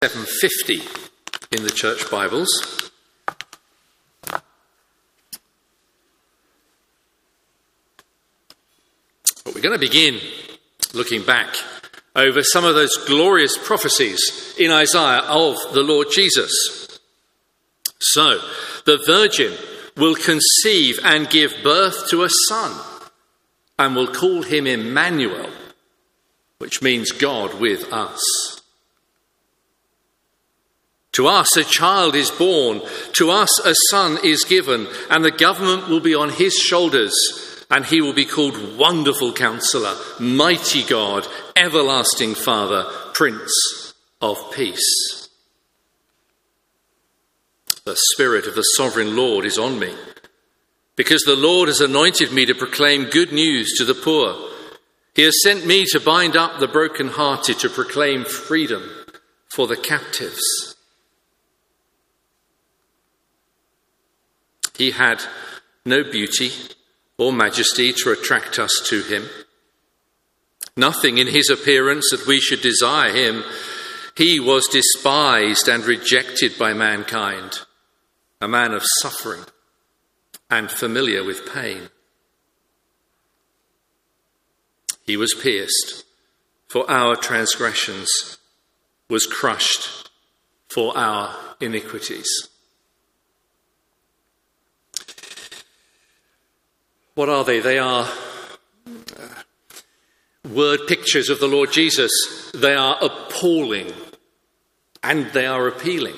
750 in the church Bibles. But we're going to begin looking back over some of those glorious prophecies in Isaiah of the Lord Jesus. So, the virgin will conceive and give birth to a son, and will call him Emmanuel, which means God with us. To us a child is born, to us a son is given, and the government will be on his shoulders, and he will be called Wonderful Counselor, Mighty God, Everlasting Father, Prince of Peace. The Spirit of the Sovereign Lord is on me, because the Lord has anointed me to proclaim good news to the poor. He has sent me to bind up the brokenhearted, to proclaim freedom for the captives. He had no beauty or majesty to attract us to him. Nothing in his appearance that we should desire him. He was despised and rejected by mankind, a man of suffering and familiar with pain. He was pierced for our transgressions, was crushed for our iniquities. What are they? They are word pictures of the Lord Jesus. They are appalling and they are appealing.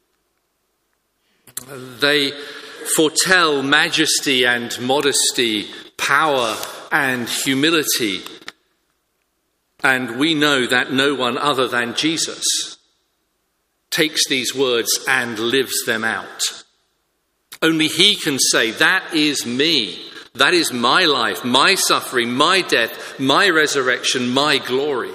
They foretell majesty and modesty, power and humility. And we know that no one other than Jesus takes these words and lives them out. Only he can say, that is me. That is my life, my suffering, my death, my resurrection, my glory.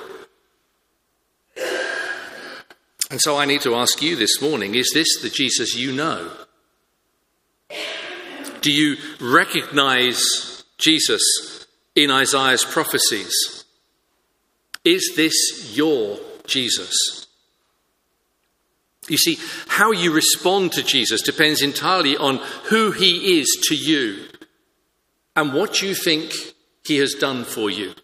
And so I need to ask you this morning, is this the Jesus you know? Do you recognize Jesus in Isaiah's prophecies? Is this your Jesus? You see, how you respond to Jesus depends entirely on who he is to you and what you think he has done for you.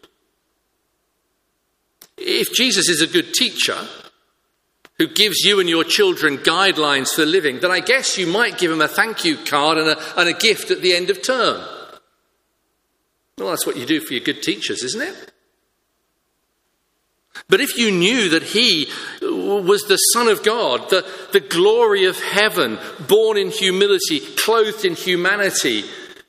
If Jesus is a good teacher who gives you and your children guidelines for living, then I guess you might give him a thank you card and a gift at the end of term. Well, that's what you do for your good teachers, isn't it? But if you knew that he was the Son of God, the glory of heaven, born in humility, clothed in humanity,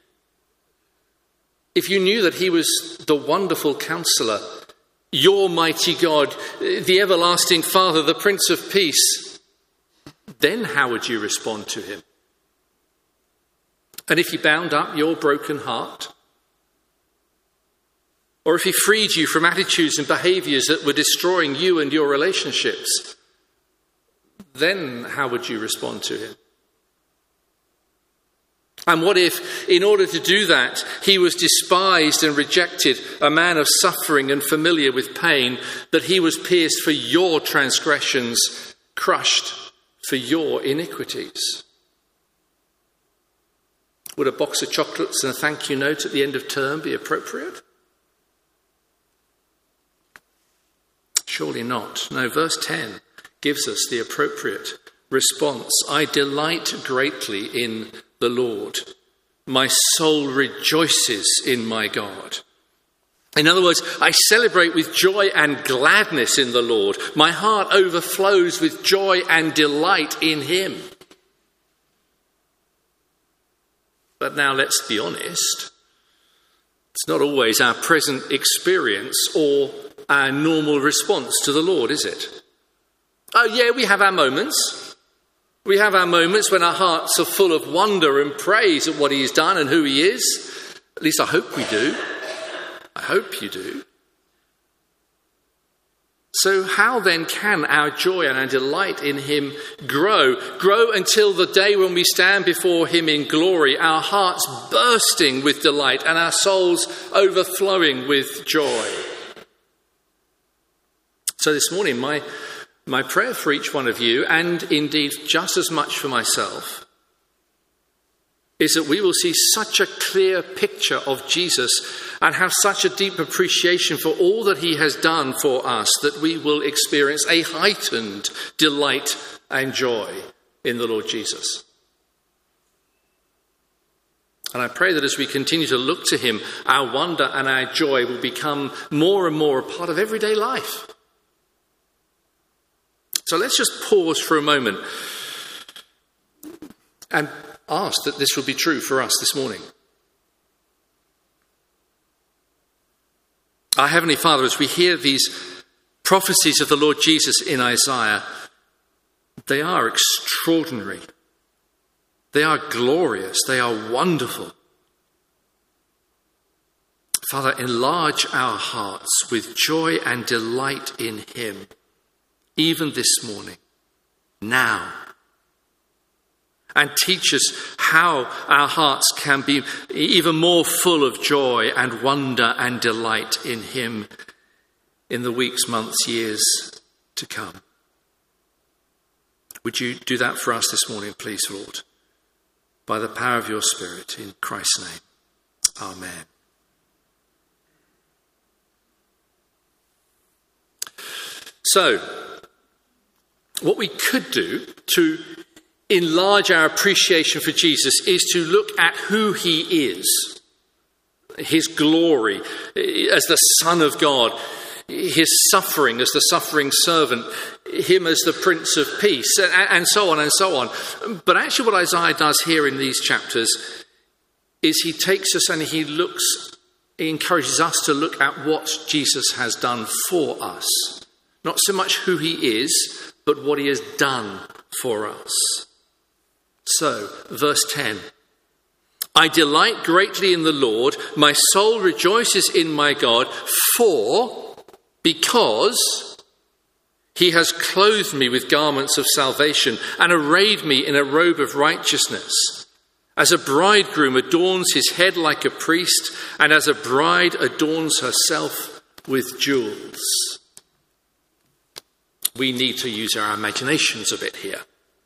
if you knew that he was the Wonderful Counselor, your mighty God, the Everlasting Father, the Prince of Peace, then how would you respond to him? And if he bound up your broken heart, or if he freed you from attitudes and behaviours that were destroying you and your relationships, then how would you respond to him? And what if, in order to do that, he was despised and rejected, a man of suffering and familiar with pain, that he was pierced for your transgressions, crushed for your iniquities? Would a box of chocolates and a thank you note at the end of term be appropriate? Surely not. No, verse 10 gives us the appropriate response. I delight greatly in the Lord. My soul rejoices in my God. In other words, I celebrate with joy and gladness in the Lord. My heart overflows with joy and delight in him. But now let's be honest. It's not always our present experience or our normal response to the Lord, is it? Oh yeah, we have our moments. We have our moments when our hearts are full of wonder and praise at what he has done and who he is. At least I hope we do. I hope you do. So how then can our joy and our delight in him grow? Grow until the day when we stand before him in glory, our hearts bursting with delight and our souls overflowing with joy. So this morning, my My prayer for each one of you, and indeed just as much for myself, is that we will see such a clear picture of Jesus and have such a deep appreciation for all that he has done for us that we will experience a heightened delight and joy in the Lord Jesus. And I pray that as we continue to look to him, our wonder and our joy will become more and more a part of everyday life. So let's just pause for a moment and ask that this will be true for us this morning. Our Heavenly Father, as we hear these prophecies of the Lord Jesus in Isaiah, they are extraordinary. They are glorious. They are wonderful. Father, enlarge our hearts with joy and delight in him, even this morning, now. And teach us how our hearts can be even more full of joy and wonder and delight in him in the weeks, months, years to come. Would you do that for us this morning, please, Lord? By the power of your Spirit, in Christ's name. Amen. So, what we could do to enlarge our appreciation for Jesus is to look at who he is, his glory as the Son of God, his suffering as the suffering servant, him as the Prince of Peace, and so on and so on. But actually what Isaiah does here in these chapters is he takes us and he encourages us to look at what Jesus has done for us. Not so much who he is, but what he has done for us. So, verse 10. I delight greatly in the Lord. My soul rejoices in my God, because he has clothed me with garments of salvation and arrayed me in a robe of righteousness. As a bridegroom adorns his head like a priest, and as a bride adorns herself with jewels. We need to use our imaginations a bit here.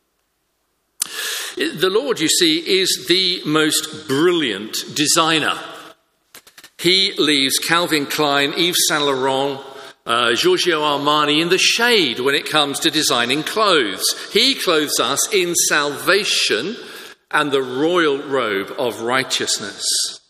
The Lord, you see, is the most brilliant designer. He leaves Calvin Klein, Yves Saint Laurent, Giorgio Armani in the shade when it comes to designing clothes. He clothes us in salvation and the royal robe of righteousness.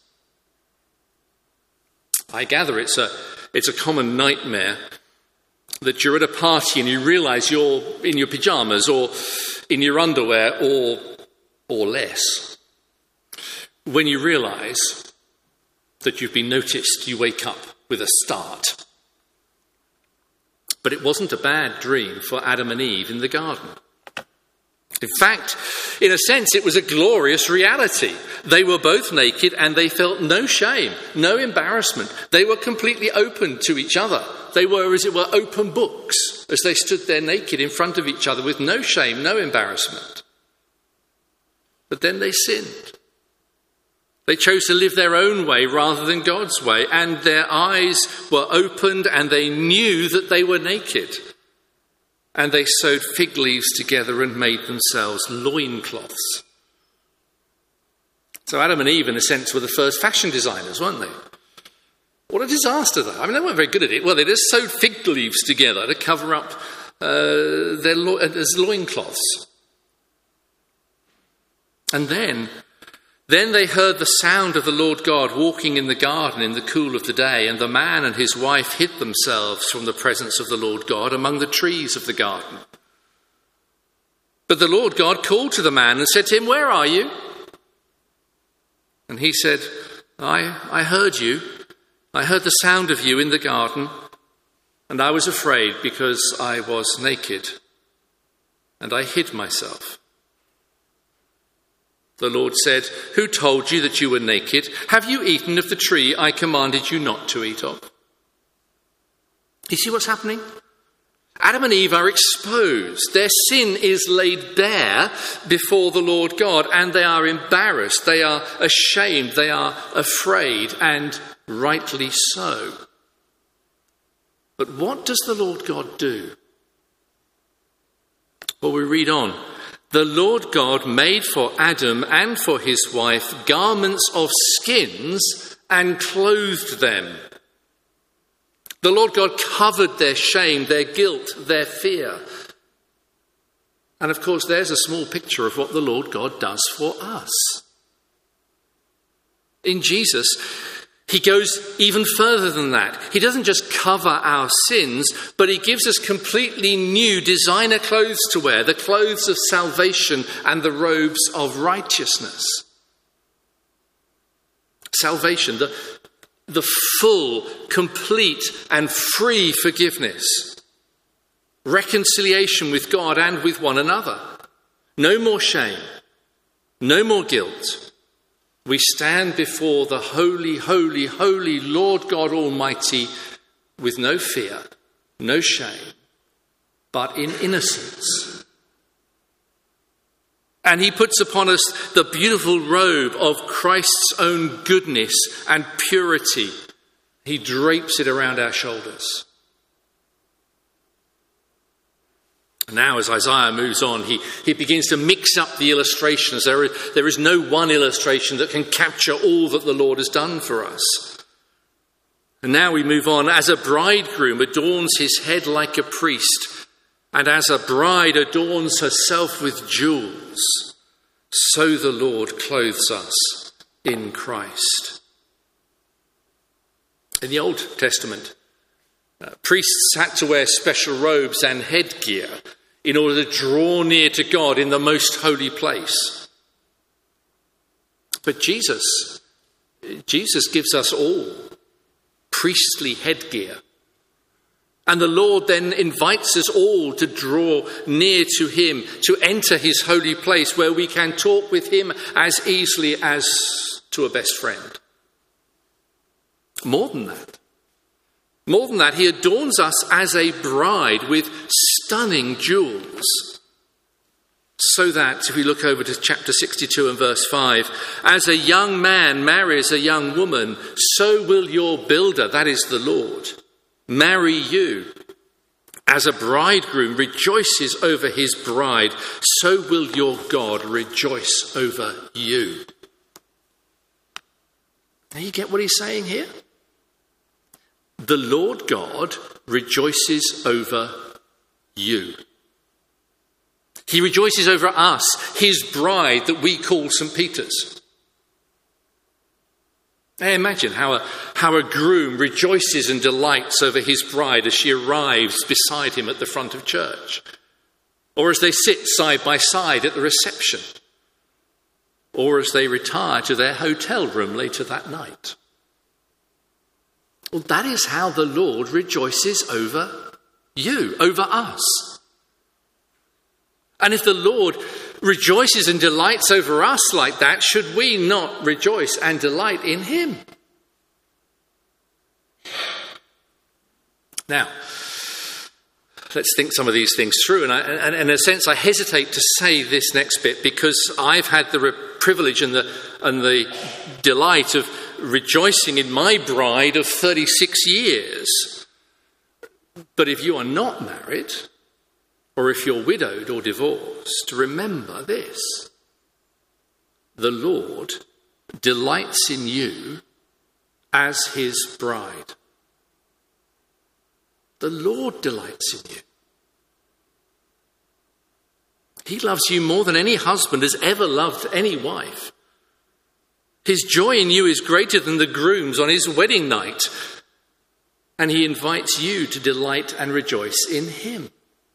I gather it's a common nightmare that you're at a party and you realise you're in your pyjamas or in your underwear or less. When you realise that you've been noticed, you wake up with a start. But it wasn't a bad dream for Adam and Eve in the garden. In fact, in a sense, it was a glorious reality. They were both naked and they felt no shame, no embarrassment. They were completely open to each other. They were, as it were, open books as they stood there naked in front of each other with no shame, no embarrassment. But then they sinned. They chose to live their own way rather than God's way, and their eyes were opened and they knew that they were naked. And they sewed fig leaves together and made themselves loincloths. So Adam and Eve, in a sense, were the first fashion designers, weren't they? What a disaster, though. I mean, they weren't very good at it. Well, they just sewed fig leaves together to cover up their loincloths. And then they heard the sound of the Lord God walking in the garden in the cool of the day, and the man and his wife hid themselves from the presence of the Lord God among the trees of the garden. But the Lord God called to the man and said to him, "Where are you?" And he said, I heard you. I heard the sound of you in the garden, and I was afraid because I was naked, and I hid myself. The Lord said, "Who told you that you were naked? Have you eaten of the tree I commanded you not to eat of?" You see what's happening? Adam and Eve are exposed. Their sin is laid bare before the Lord God, and they are embarrassed. They are ashamed. They are afraid, and rightly so. But what does the Lord God do? Well, we read on. The Lord God made for Adam and for his wife garments of skins and clothed them. The Lord God covered their shame, their guilt, their fear. And of course, there's a small picture of what the Lord God does for us. In Jesus, he goes even further than that. He doesn't just cover our sins, but he gives us completely new designer clothes to wear, the clothes of salvation and the robes of righteousness. Salvation, the full, complete and free forgiveness. Reconciliation with God and with one another. No more shame. No more guilt. We stand before the holy, holy, holy Lord God Almighty with no fear, no shame, but in innocence. And he puts upon us the beautiful robe of Christ's own goodness and purity. He drapes it around our shoulders. Now, as Isaiah moves on, he begins to mix up the illustrations. There is no one illustration that can capture all that the Lord has done for us. And now we move on. As a bridegroom adorns his head like a priest, and as a bride adorns herself with jewels, so the Lord clothes us in Christ. In the Old Testament, priests had to wear special robes and headgear in order to draw near to God in the most holy place. But Jesus gives us all priestly headgear. And the Lord then invites us all to draw near to him, to enter his holy place where we can talk with him as easily as to a best friend. More than that, he adorns us as a bride with stunning jewels. So that, if we look over to chapter 62 and verse 5, as a young man marries a young woman, so will your builder, that is the Lord, marry you. As a bridegroom rejoices over his bride, so will your God rejoice over you. Now you get what he's saying here? The Lord God rejoices over you. He rejoices over us, his bride that we call St. Peter's. Now imagine how a groom rejoices and delights over his bride as she arrives beside him at the front of church, or as they sit side by side at the reception, or as they retire to their hotel room later that night. Well, that is how the Lord rejoices over you, over us. And if the Lord rejoices and delights over us like that, should we not rejoice and delight in him? Now, let's think some of these things through. And in a sense, I hesitate to say this next bit because I've had the privilege and the delight of rejoicing in my bride of 36 years. But if you are not married, or if you're widowed or divorced, remember this. The Lord delights in you as his bride. The Lord delights in you. He loves you more than any husband has ever loved any wife. His joy in you is greater than the groom's on his wedding night. And he invites you to delight and rejoice in him.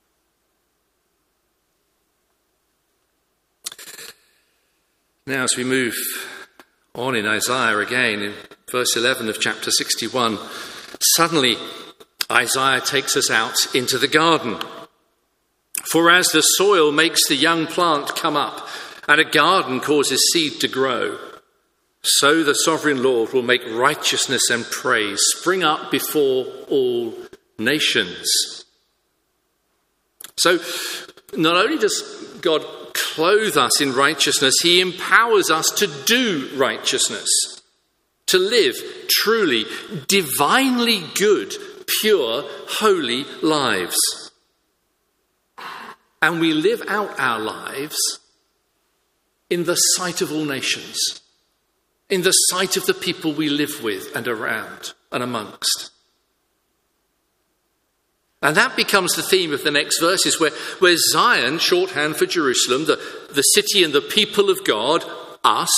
Now, as we move on in Isaiah again, in verse 11 of chapter 61, suddenly Isaiah takes us out into the garden. For as the soil makes the young plant come up, and a garden causes seed to grow, so the sovereign Lord will make righteousness and praise spring up before all nations. So, not only does God clothe us in righteousness, he empowers us to do righteousness, to live truly, divinely good, pure, holy lives. and we live out our lives in the sight of all nations, in the sight of the people we live with and around and amongst. And that becomes the theme of the next verses, where Zion, shorthand for Jerusalem, the city and the people of God, us,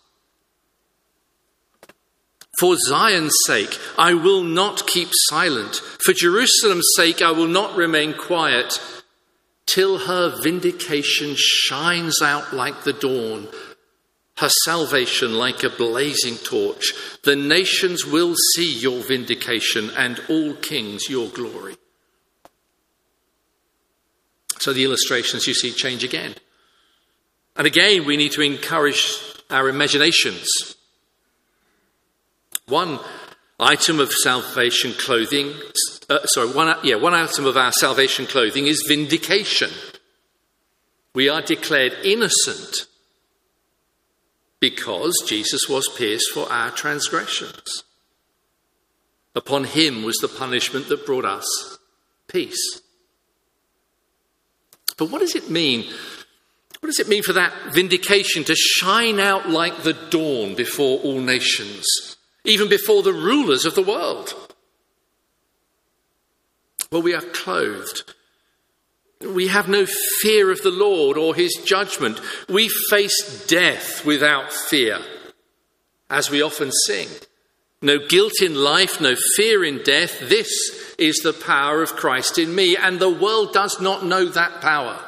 for Zion's sake, I will not keep silent. For Jerusalem's sake, I will not remain quiet till her vindication shines out like the dawn, her salvation like a blazing torch. The nations will see your vindication and all kings your glory. So the illustrations you see change again. And again, we need to encourage our imaginations. One item of salvation clothing, one item of our salvation clothing is vindication. We are declared innocent because Jesus was pierced for our transgressions. Upon him was the punishment that brought us peace. But what does it mean? What does it mean for that vindication to shine out like the dawn before all nations, even before the rulers of the world? Well, we are clothed. We have no fear of the Lord or his judgment. We face death without fear, as we often sing. No guilt in life, no fear in death. This is the power of Christ in me, and the world does not know that power.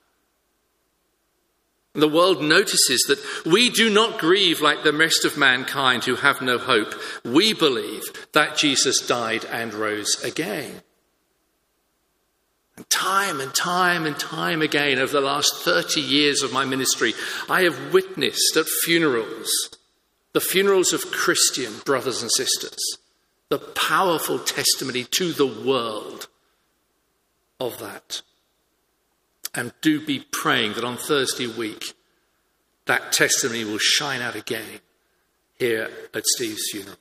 The world notices that we do not grieve like the rest of mankind who have no hope. We believe that Jesus died and rose again. And time again over the last 30 years of my ministry, I have witnessed at funerals, the funerals of Christian brothers and sisters, the powerful testimony to the world of that. And do be praying that on Thursday week, that testimony will shine out again here at Steve's funeral.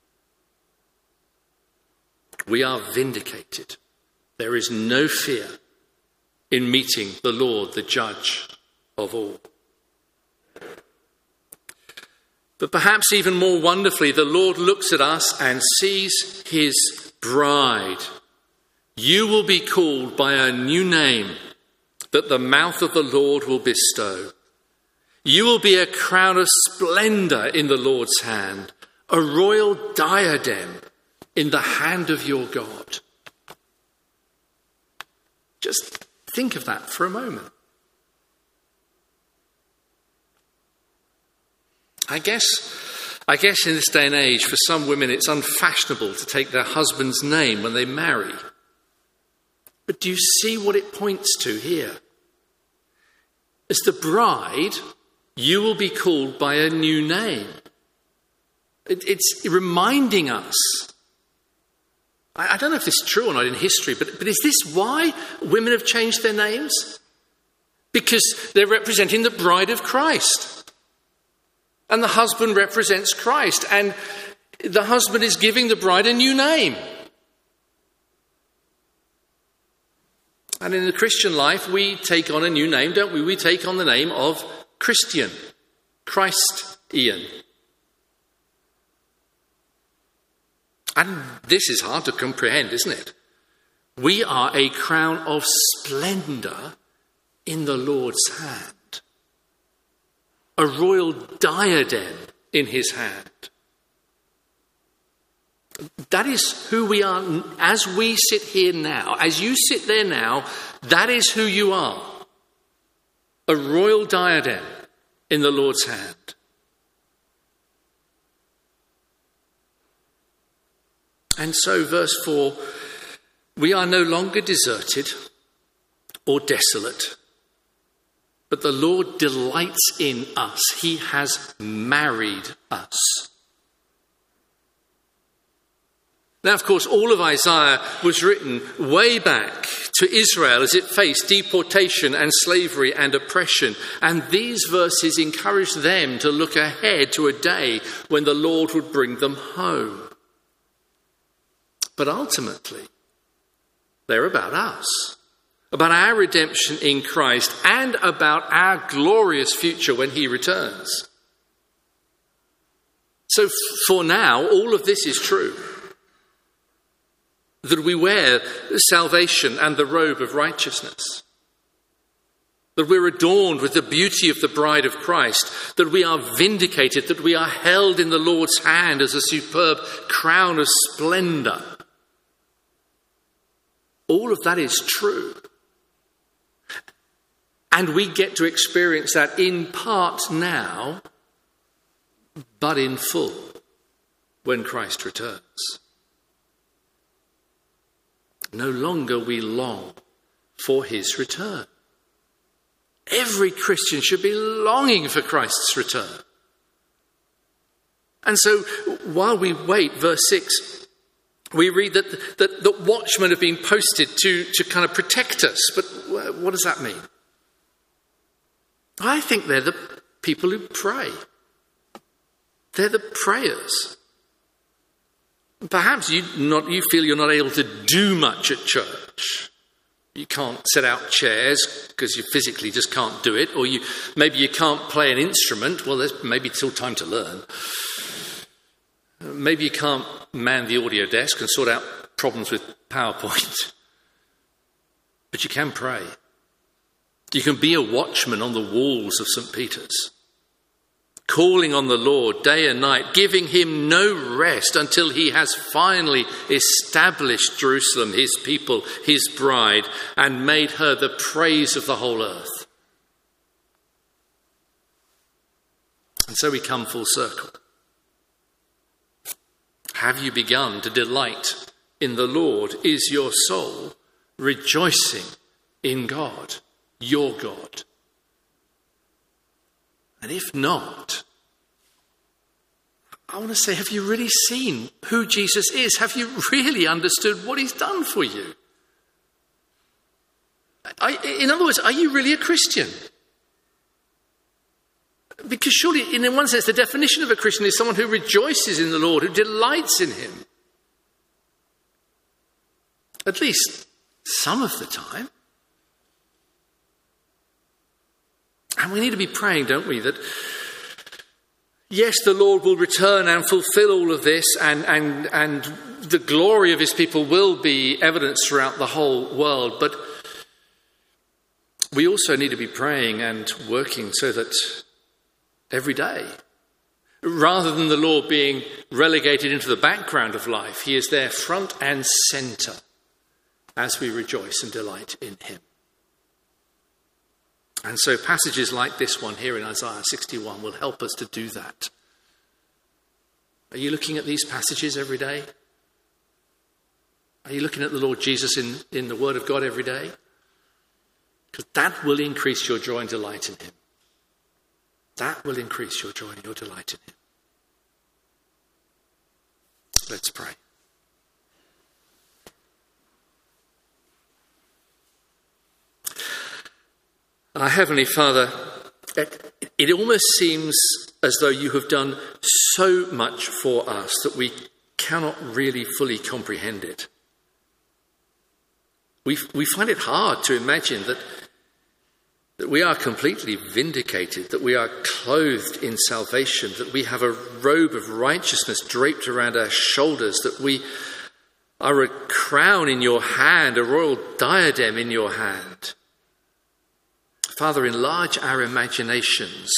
We are vindicated. There is no fear in meeting the Lord, the judge of all. But perhaps even more wonderfully, the Lord looks at us and sees his bride. You will be called by a new name that the mouth of the Lord will bestow. You will be a crown of splendor in the Lord's hand, a royal diadem in the hand of your God. Just think of that for a moment. I guess in this day and age, for some women, it's unfashionable to take their husband's name when they marry. But do you see what it points to here? As the bride, you will be called by a new name. It's reminding us. I don't know if this is true or not in history, but is this why women have changed their names? Because they're representing the bride of Christ. And the husband represents Christ. And the husband is giving the bride a new name. And in the Christian life, we take on a new name, don't we? We take on the name of Christian, Christian. And this is hard to comprehend, isn't it? We are a crown of splendor in the Lord's hand. A royal diadem in his hand. That is who we are as we sit here now. As you sit there now, that is who you are. A royal diadem in the Lord's hand. And so, verse 4, we are no longer deserted or desolate, but the Lord delights in us. He has married us. Now, of course, all of Isaiah was written way back to Israel as it faced deportation and slavery and oppression. And these verses encourage them to look ahead to a day when the Lord would bring them home. But ultimately, they're about us. about our redemption in Christ, and about our glorious future when he returns. So for now, all of this is true. That we wear salvation and the robe of righteousness. That we're adorned with the beauty of the bride of Christ. That we are vindicated. That we are held in the Lord's hand as a superb crown of splendor. All of that is true. And we get to experience that in part now, but in full when Christ returns. No longer we long for his return. Every Christian should be longing for Christ's return. And so while we wait, verse 6, we read that watchmen have been posted to kind of protect us. But what does that mean? I think they're the people who pray. They're the prayers. Perhaps you feel you're not able to do much at church. You can't set out chairs because you physically just can't do it. Or maybe you can't play an instrument. Well, there's maybe still time to learn. Maybe you can't man the audio desk and sort out problems with PowerPoint. But you can pray. You can be a watchman on the walls of St. Peter's, calling on the Lord day and night, giving him no rest until he has finally established Jerusalem, his people, his bride, and made her the praise of the whole earth. And so we come full circle. Have you begun to delight in the Lord? Is your soul rejoicing in God, your God? And if not, I want to say, have you really seen who Jesus is? Have you really understood what he's done for you? In other words, are you really a Christian? Because surely, in one sense, the definition of a Christian is someone who rejoices in the Lord, who delights in him. At least some of the time. And we need to be praying, don't we, that yes, the Lord will return and fulfill all of this, and the glory of his people will be evidenced throughout the whole world. But we also need to be praying and working so that every day, rather than the Lord being relegated into the background of life, he is there front and centre as we rejoice and delight in him. And so passages like this one here in Isaiah 61 will help us to do that. Are you looking at these passages every day? Are you looking at the Lord Jesus in the Word of God every day? Because that will increase your joy and delight in him. That will increase your joy and your delight in him. Let's pray. Our Heavenly Father, it almost seems as though you have done so much for us that we cannot really fully comprehend it. We find it hard to imagine that we are completely vindicated, that we are clothed in salvation, that we have a robe of righteousness draped around our shoulders, that we are a crown in your hand, a royal diadem in your hand. Father, enlarge our imaginations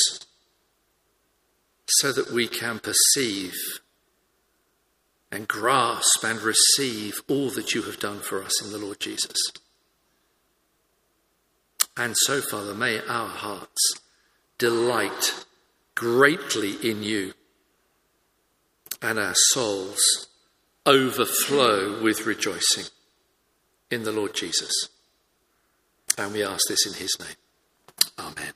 so that we can perceive and grasp and receive all that you have done for us in the Lord Jesus. And so, Father, may our hearts delight greatly in you and our souls overflow with rejoicing in the Lord Jesus. And we ask this in his name. Amen.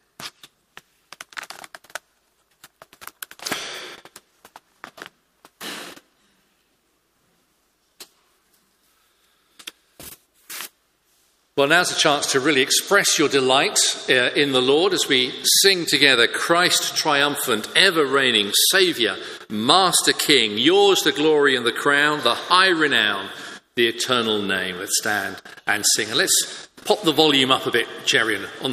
Well, now's a chance to really express your delight in the Lord as we sing together, Christ triumphant, ever reigning, Saviour, Master King, yours the glory and the crown, the high renown, the eternal name. Let's stand and sing. And let's Pop the volume up a bit, Cherian, on